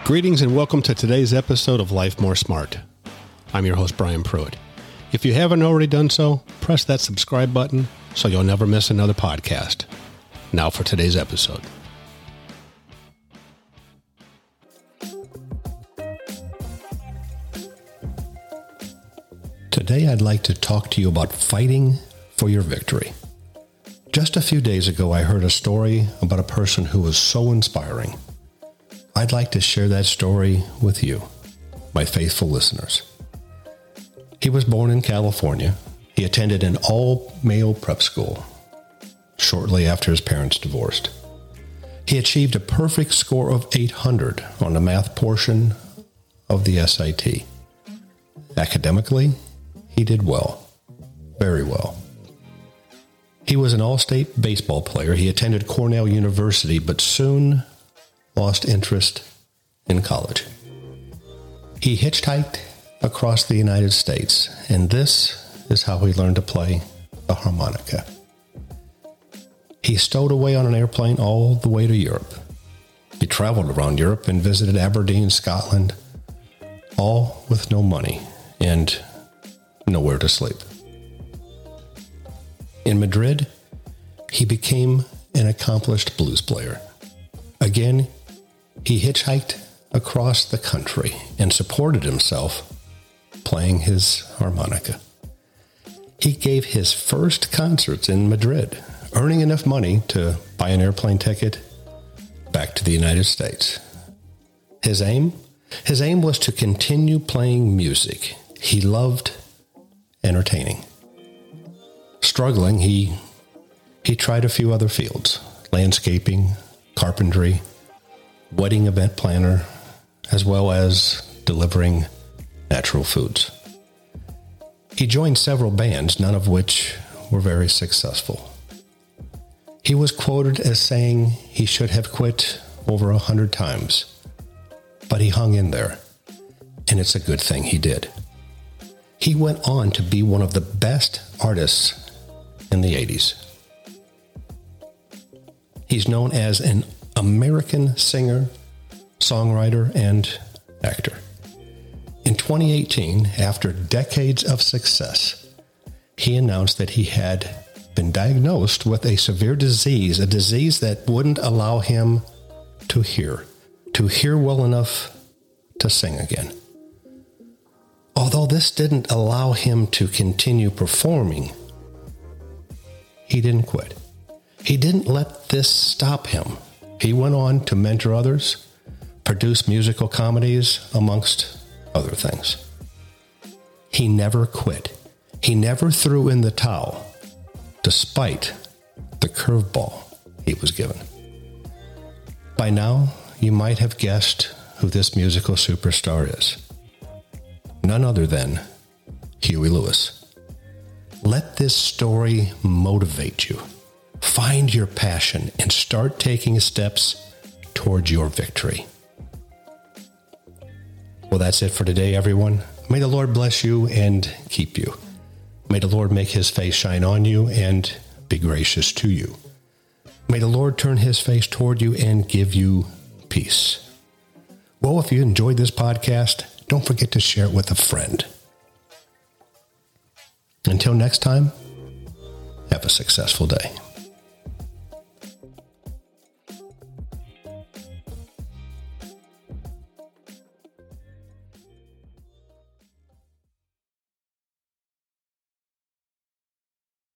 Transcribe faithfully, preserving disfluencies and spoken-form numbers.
Greetings and welcome to today's episode of Life More Smart. I'm your host, Brian Pruitt. If you haven't already done so, press that subscribe button so you'll never miss another podcast. Now for today's episode. Today I'd like to talk to you about fighting for your victory. Just a few days ago, I heard a story about a person who was so inspiring. I'd like to share that story with you, my faithful listeners. He was born in California. He attended an all-male prep school shortly after his parents divorced. He achieved a perfect score of eight hundred on the math portion of the S A T. Academically, he did well, very well. He was an all-state baseball player. He attended Cornell University, but soon lost interest in college. He hitchhiked across the United States, and this is how he learned to play the harmonica. He stowed away on an airplane all the way to Europe. He traveled around Europe and visited Aberdeen, Scotland, all with no money and nowhere to sleep. In Madrid, he became an accomplished blues player. Again, he hitchhiked across the country and supported himself playing his harmonica. He gave his first concerts in Madrid, earning enough money to buy an airplane ticket back to the United States. His aim? His aim was to continue playing music. He loved entertaining. Struggling, he he tried a few other fields: landscaping, carpentry, wedding event planner, as well as delivering natural foods. He joined several bands, none of which were very successful. He was quoted as saying he should have quit over a hundred times, but he hung in there, and it's a good thing he did. He went on to be one of the best artists in the eighties. He's known as an American singer, songwriter, and actor. In twenty eighteen, after decades of success, he announced that he had been diagnosed with a severe disease, a disease that wouldn't allow him to hear, to hear well enough to sing again. Although this didn't allow him to continue performing, he didn't quit. He didn't let this stop him. He went on to mentor others, produce musical comedies, amongst other things. He never quit. He never threw in the towel, despite the curveball he was given. By now, you might have guessed who this musical superstar is. None other than Huey Lewis. Let this story motivate you. Find your passion and start taking steps towards your victory. Well, that's it for today, everyone. May the Lord bless you and keep you. May the Lord make his face shine on you and be gracious to you. May the Lord turn his face toward you and give you peace. Well, if you enjoyed this podcast, don't forget to share it with a friend. Until next time, have a successful day.